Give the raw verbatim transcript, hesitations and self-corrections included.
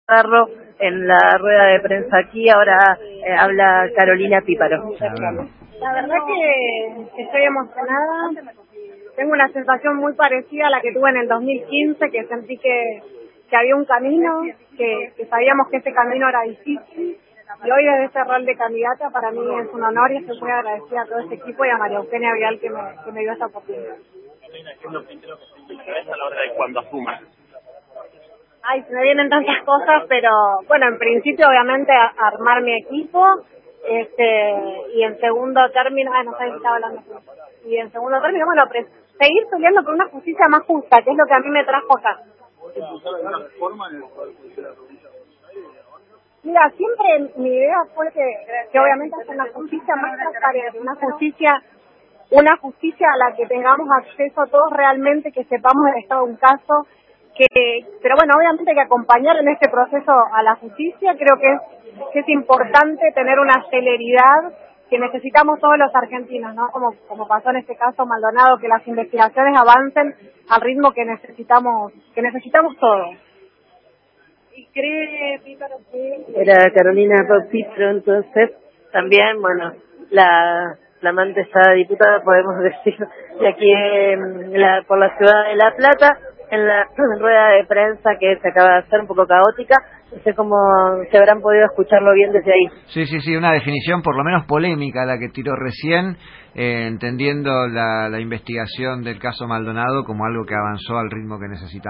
Pizarro en la rueda de prensa aquí, ahora eh, habla Carolina Píparo. La verdad que estoy emocionada, tengo una sensación muy parecida a la que tuve en el dos mil quince, que sentí que, que había un camino, que, que sabíamos que ese camino era difícil, y hoy desde ese rol de candidata para mí es un honor y estoy muy agradecida a todo ese equipo y a María Eugenia Vial que me, que me dio esta oportunidad. ¿Qué es lo primero que te interesa a la hora de cuando asumas? Ay, se me vienen tantas cosas, pero bueno, en principio obviamente a, armar mi equipo, este, y en segundo término, ay, no sé si estaba hablando, y en segundo término, bueno, pre seguir peleando por una justicia más justa, que es lo que a mí me trajo acá. Mira, siempre mi idea fue que, que obviamente hacer una justicia más transparente, una justicia, una justicia a la que tengamos acceso todos realmente, que sepamos el estado de un caso, que, pero bueno, obviamente hay que acompañar en este proceso a la justicia. Creo que es, que es importante tener una celeridad que necesitamos todos los argentinos, ¿no? Como, como pasó en este caso Maldonado, que las investigaciones avancen al ritmo que necesitamos, que necesitamos todos. ¿Y cree, Píparo, que...? Era Carolina Píparo, entonces, también, bueno, la flamante esta diputada, podemos decir, de aquí en la, por la ciudad de La Plata, en la rueda de prensa que se acaba de hacer, un poco caótica. No sé cómo se habrán podido escucharlo bien desde ahí. Sí, sí, sí, una definición por lo menos polémica la que tiró recién, eh, entendiendo la, la investigación del caso Maldonado como algo que avanzó al ritmo que necesitamos.